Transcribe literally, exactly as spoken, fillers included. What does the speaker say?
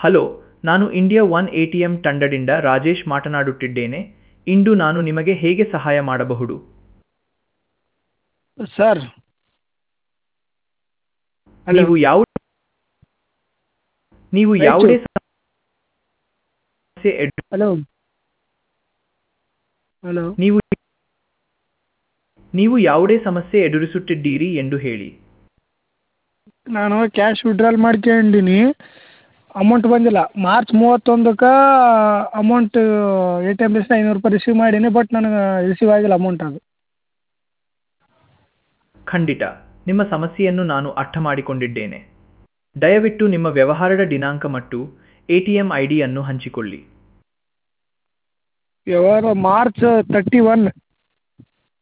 Hello, ನಾನು India one A T M ತಂಡದಿಂದ ರಾಜೇಶ್ ಮಾತನಾಡುತ್ತಿದ್ದೇನೆ. ಇಂದು ನಾನು ನಿಮಗೆ ಹೇಗೆ ಸಹಾಯ ಮಾಡಬಹುದು? ಸರ್ ಹಲೋ ನೀವು ಯಾವ ನೀವು ಯಾವುದೇ ರಾಯಚೂರು ಸಮಸ್ಯೆ ಎದು- ಹಲೋ ಹಲೋ ನೀವು ನೀವು ಯಾವುದೇ ಸಮಸ್ಯೆ ಎದುರಿಸುತ್ತಿದ್ದೀರಿ ಎಂದು ಹೇಳಿ. ನಾನು ಕ್ಯಾಶ್ ವಿಡ್ರಾಲ್ ಮಾಡ್ಕೊಂಡಿನಿ, ಅಮೌಂಟ್ ಬಂದಿಲ್ಲ. ಮಾರ್ಚ್ ಮೂವತ್ತೊಂದಕ್ಕೆ ಅಮೌಂಟ್ ಎ ಟಿ ಎಮ್ ಐನೂರು ರೂಪಾಯಿ ರಿಸೀವ್ ಮಾಡೀನಿ, ಬಟ್ ನನಗೆ ರಿಸೀವ್ ಆಗಿಲ್ಲ ಅಮೌಂಟ್. ಅದು ಖಂಡಿತ, ನಿಮ್ಮ ಸಮಸ್ಯೆಯನ್ನು ನಾನು ಅರ್ಥ ಮಾಡಿಕೊಂಡಿದ್ದೇನೆ. ದಯವಿಟ್ಟು ನಿಮ್ಮ ವ್ಯವಹಾರದ ದಿನಾಂಕ ಮತ್ತು ಎ ಟಿ ಎಂ ಐ ಡಿಯನ್ನು ಹಂಚಿಕೊಳ್ಳಿ. ವ್ಯವಹಾರ ಮಾರ್ಚ್ ತರ್ಟಿ ಒನ್